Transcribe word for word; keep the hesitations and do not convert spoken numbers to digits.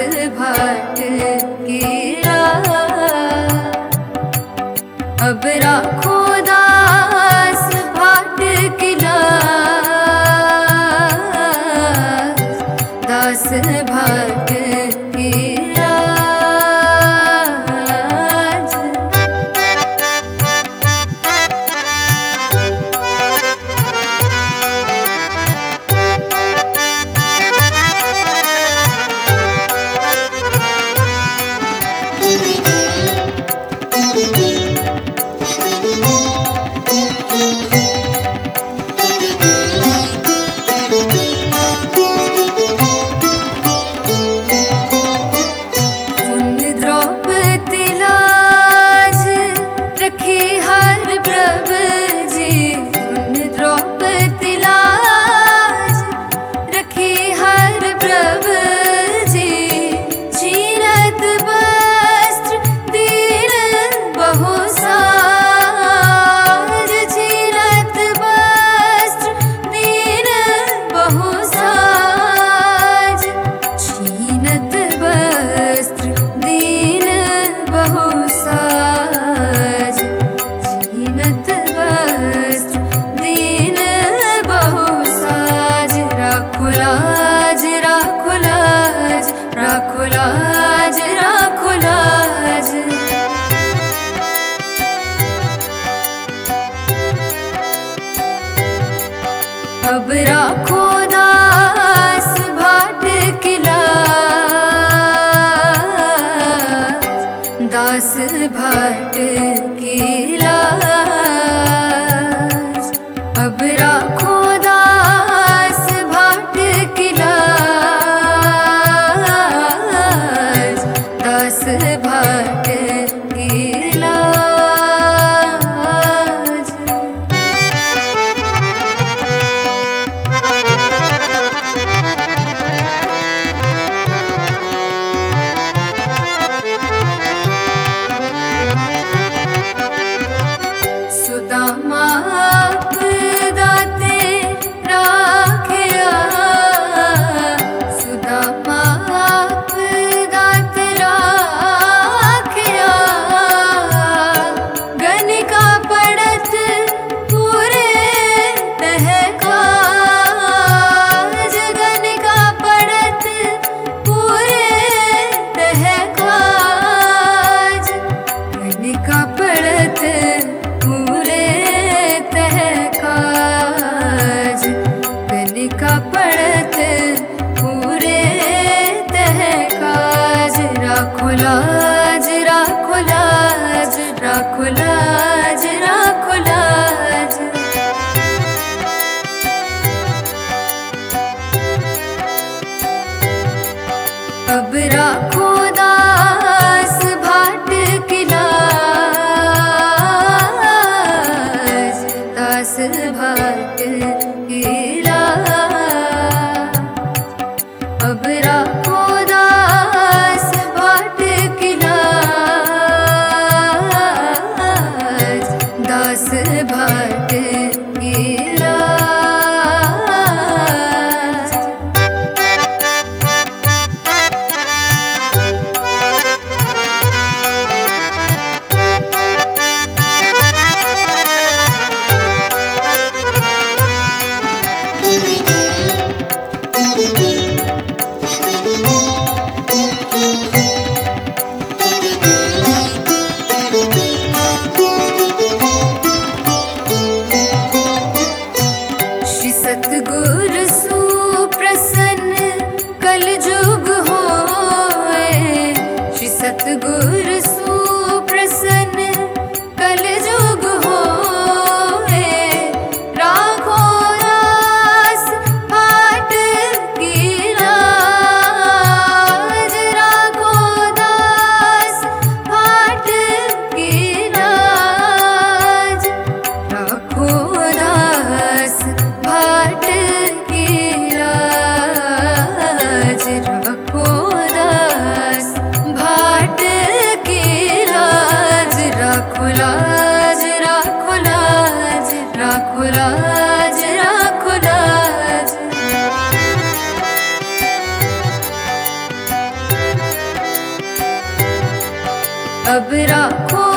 भाट गिरा। अब राखो दास भाट किला, दास भाट गिरा। लाज राखो लाज, राखो लाज, राखो लाज। अब राखो दास भाट किला, दास भाट किला। अब राखो दास भाट किला, दास भाट किला। सुदामा दाते राखिया, सुदामा दाते राखिया। गनिका पड़त पूरे तहकाज, गनिका पड़त पूरे तहकाज। गनिका पड़त पूरे तहकाज, गनिका पड़त पूरे तहकाज। राखो लाज, राखो लाज, राखो लाज, राखो लाज। अब राखो दास भाट किला, दास भाट किला। अब राखो दास भाट किला, दास भाट किला। श्री सतगुरु सुप्रसन्न कल जुग होए, श्री सतगुरु सुप्रसन्न कल जुग होए। राखो दास भाट किला, राखो दास भाट किला। राखो दास भाट किला, राखो दास भाट किला। राखो लाज, राखो लाज, राखो लाज, राखो लाज। अब राखो